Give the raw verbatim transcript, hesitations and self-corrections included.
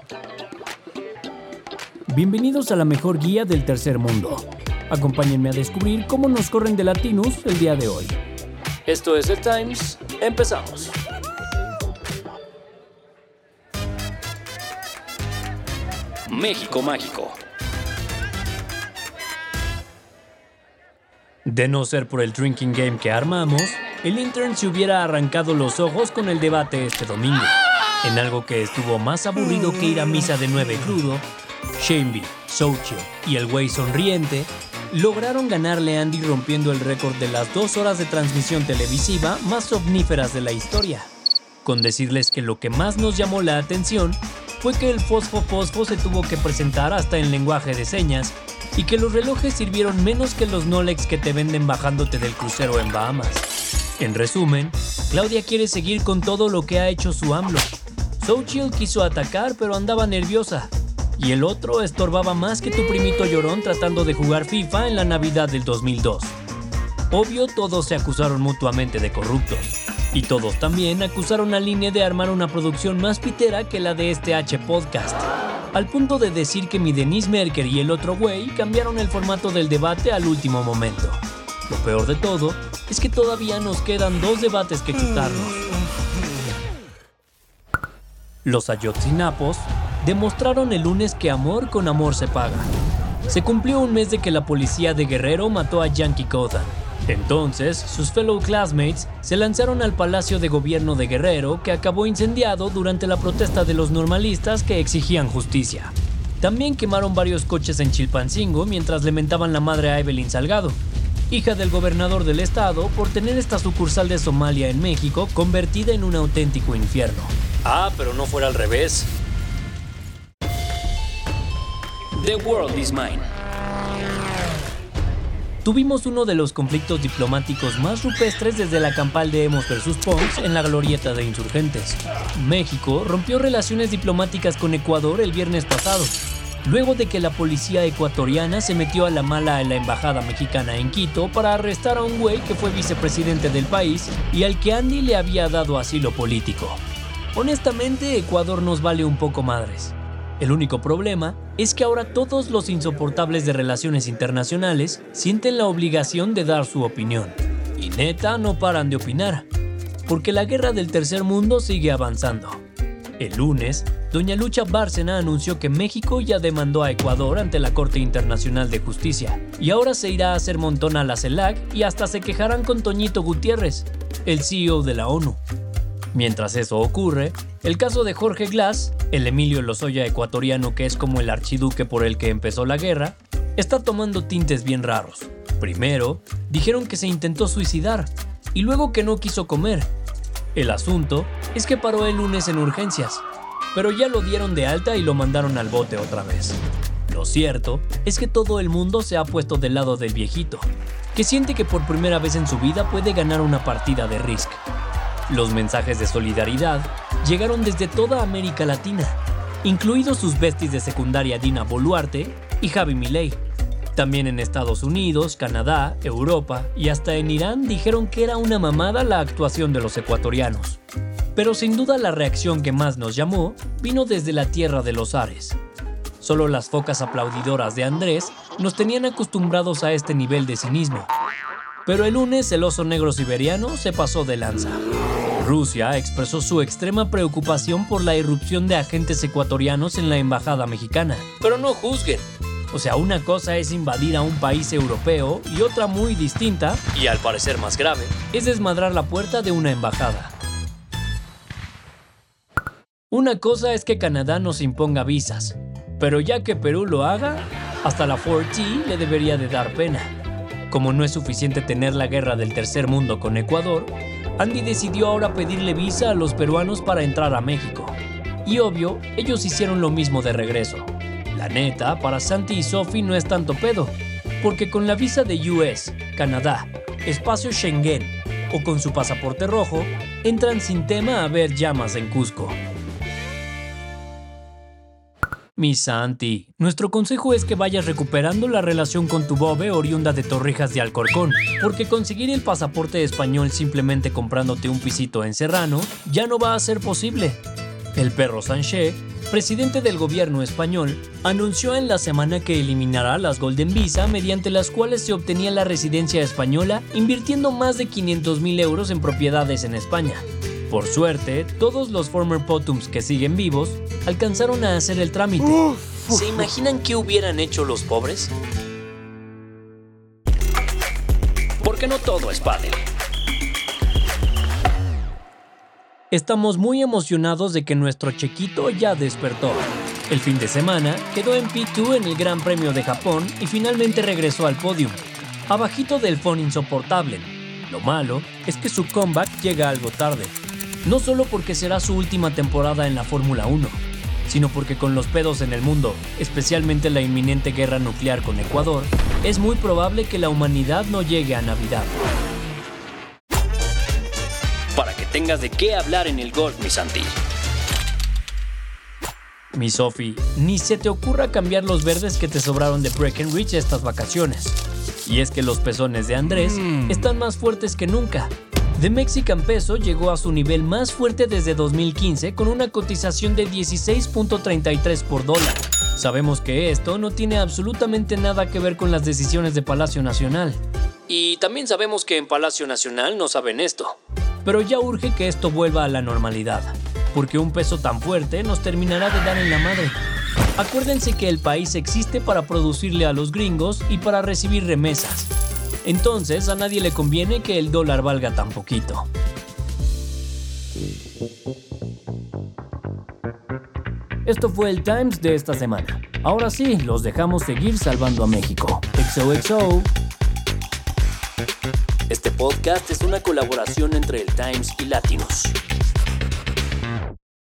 Bienvenidos a la mejor guía del tercer mundo. Acompáñenme a descubrir cómo nos corren de Latinus el día de hoy. Esto es The Times, empezamos. México mágico. De no ser por el drinking game que armamos, el intern se hubiera arrancado los ojos con el debate este domingo. En algo que estuvo más aburrido que ir a misa de nueve crudo, Shameby, Xochitl y el güey sonriente lograron ganarle a Andy rompiendo el récord de las dos horas de transmisión televisiva más omníferas de la historia. Con decirles que lo que más nos llamó la atención fue que el Fosfo Fosfo se tuvo que presentar hasta en lenguaje de señas y que los relojes sirvieron menos que los Nolex que te venden bajándote del crucero en Bahamas. En resumen, Claudia quiere seguir con todo lo que ha hecho su AMLO. Xochitl quiso atacar pero andaba nerviosa. Y el otro estorbaba más que tu primito llorón tratando de jugar FIFA en la Navidad del dos mil dos. Obvio, todos se acusaron mutuamente de corruptos. Y todos también acusaron al I N E de armar una producción más pitera que la de este H podcast. Al punto de decir que mi Denise Merker y el otro güey cambiaron el formato del debate al último momento. Lo peor de todo es que todavía nos quedan dos debates que chutarnos. Los ayotzinapos demostraron el lunes que amor con amor se paga. Se cumplió un mes de que la policía de Guerrero mató a Yankee Kodan. Entonces, sus fellow classmates se lanzaron al Palacio de Gobierno de Guerrero, que acabó incendiado durante la protesta de los normalistas que exigían justicia. También quemaron varios coches en Chilpancingo mientras le mentaban la madre a Evelyn Salgado, hija del gobernador del estado, por tener esta sucursal de Somalia en México convertida en un auténtico infierno. Ah, pero no fuera al revés. The world is mine. Tuvimos uno de los conflictos diplomáticos más rupestres desde la campal de Emos versus Punks en la glorieta de Insurgentes. México rompió relaciones diplomáticas con Ecuador el viernes pasado, luego de que la policía ecuatoriana se metió a la mala en la embajada mexicana en Quito para arrestar a un güey que fue vicepresidente del país y al que Andy le había dado asilo político. Honestamente, Ecuador nos vale un poco madres. El único problema es que ahora todos los insoportables de relaciones internacionales sienten la obligación de dar su opinión. Y neta, no paran de opinar, porque la guerra del tercer mundo sigue avanzando. El lunes, doña Lucha Bárcena anunció que México ya demandó a Ecuador ante la Corte Internacional de Justicia, y ahora se irá a hacer montón a la CELAC y hasta se quejarán con Toñito Gutiérrez, el C E O de la ONU. Mientras eso ocurre, el caso de Jorge Glass, el Emilio Lozoya ecuatoriano que es como el archiduque por el que empezó la guerra, está tomando tintes bien raros. Primero, dijeron que se intentó suicidar, y luego que no quiso comer. El asunto es que paró el lunes en urgencias, pero ya lo dieron de alta y lo mandaron al bote otra vez. Lo cierto es que todo el mundo se ha puesto del lado del viejito, que siente que por primera vez en su vida puede ganar una partida de Risk. Los mensajes de solidaridad llegaron desde toda América Latina, incluidos sus besties de secundaria Dina Boluarte y Javi Milei. También en Estados Unidos, Canadá, Europa y hasta en Irán dijeron que era una mamada la actuación de los ecuatorianos. Pero sin duda la reacción que más nos llamó vino desde la tierra de los Ares. Solo las focas aplaudidoras de Andrés nos tenían acostumbrados a este nivel de cinismo. Pero el lunes el oso negro siberiano se pasó de lanza. Rusia expresó su extrema preocupación por la irrupción de agentes ecuatorianos en la embajada mexicana. Pero no juzguen. O sea, una cosa es invadir a un país europeo y otra muy distinta, y al parecer más grave, es desmadrar la puerta de una embajada. Una cosa es que Canadá nos imponga visas, pero ya que Perú lo haga, hasta la cuatro T le debería de dar pena. Como no es suficiente tener la guerra del tercer mundo con Ecuador, Andy decidió ahora pedirle visa a los peruanos para entrar a México. Y obvio, ellos hicieron lo mismo de regreso. La neta, para Santi y Sophie no es tanto pedo, porque con la visa de U S, Canadá, espacio Schengen o con su pasaporte rojo, entran sin tema a ver llamas en Cusco. Mi Santi, nuestro consejo es que vayas recuperando la relación con tu bobe oriunda de Torrijas de Alcorcón, porque conseguir el pasaporte español simplemente comprándote un pisito en Serrano ya no va a ser posible. El perro Sanché presidente del gobierno español, anunció en la semana que eliminará las Golden Visa, mediante las cuales se obtenía la residencia española invirtiendo más de quinientos mil euros en propiedades en España. Por suerte, todos los former Potums que siguen vivos alcanzaron a hacer el trámite. ¿Se imaginan qué hubieran hecho los pobres? Porque no todo es pádel. Estamos muy emocionados de que nuestro Chequito ya despertó. El fin de semana quedó en P dos en el Gran Premio de Japón y finalmente regresó al podio, abajito del phone insoportable. Lo malo es que su comeback llega algo tarde. No solo porque será su última temporada en la Fórmula uno, sino porque con los pedos en el mundo, especialmente la inminente guerra nuclear con Ecuador, es muy probable que la humanidad no llegue a Navidad. Para que tengas de qué hablar en el golf, mi Santi. Mi Sofi, ni se te ocurra cambiar los verdes que te sobraron de Breckenridge estas vacaciones. Y es que los pezones de Andrés mm. están más fuertes que nunca. The Mexican Peso llegó a su nivel más fuerte desde dos mil quince con una cotización de dieciséis punto treinta y tres por dólar. Sabemos que esto no tiene absolutamente nada que ver con las decisiones de Palacio Nacional. Y también sabemos que en Palacio Nacional no saben esto. Pero ya urge que esto vuelva a la normalidad, porque un peso tan fuerte nos terminará de dar en la madre. Acuérdense que el país existe para producirle a los gringos y para recibir remesas. Entonces a nadie le conviene que el dólar valga tan poquito. Esto fue el Times de esta semana. Ahora sí, los dejamos seguir salvando a México. X O X O. Este podcast es una colaboración entre el Times y Latinos.